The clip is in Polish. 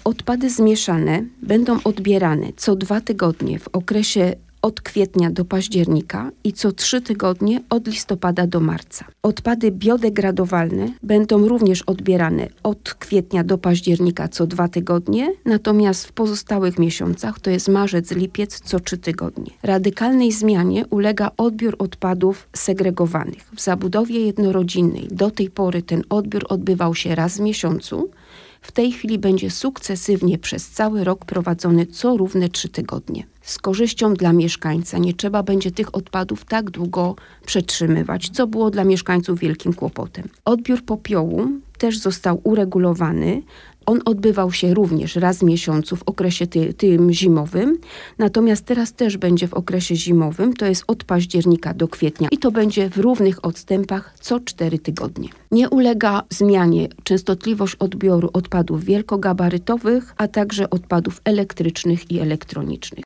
Odpady zmieszane będą odbierane co 2 tygodnie w okresie od kwietnia do października i co 3 tygodnie od listopada do marca. Odpady biodegradowalne będą również odbierane od kwietnia do października co 2 tygodnie, natomiast w pozostałych miesiącach, to jest marzec, lipiec, co 3 tygodnie. Radykalnej zmianie ulega odbiór odpadów segregowanych. W zabudowie jednorodzinnej do tej pory ten odbiór odbywał się raz w miesiącu. W tej chwili będzie sukcesywnie przez cały rok prowadzony co równe 3 tygodnie. Z korzyścią dla mieszkańca nie trzeba będzie tych odpadów tak długo przetrzymywać, co było dla mieszkańców wielkim kłopotem. Odbiór popiołu też został uregulowany. On odbywał się również raz w miesiącu w okresie tym zimowym, natomiast teraz też będzie w okresie zimowym, to jest od października do kwietnia i to będzie w równych odstępach co 4 tygodnie. Nie ulega zmianie częstotliwość odbioru odpadów wielkogabarytowych, a także odpadów elektrycznych i elektronicznych.